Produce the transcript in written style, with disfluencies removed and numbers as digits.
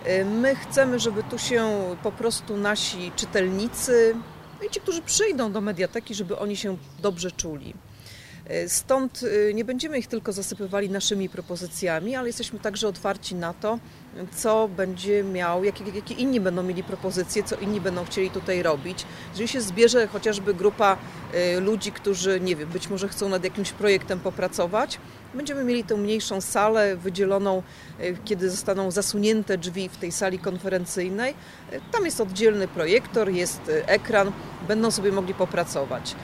My chcemy, żeby tu się po prostu nasi czytelnicy i ci, którzy przyjdą do mediateki, żeby oni się dobrze czuli. Stąd nie będziemy ich tylko zasypywali naszymi propozycjami, ale jesteśmy także otwarci na to, co będzie miał, jakie inni będą mieli propozycje, co inni będą chcieli tutaj robić. Jeżeli się zbierze chociażby grupa ludzi, którzy, nie wiem, być może chcą nad jakimś projektem popracować, będziemy mieli tę mniejszą salę wydzieloną, kiedy zostaną zasunięte drzwi w tej sali konferencyjnej. Tam jest oddzielny projektor, jest ekran, będą sobie mogli popracować.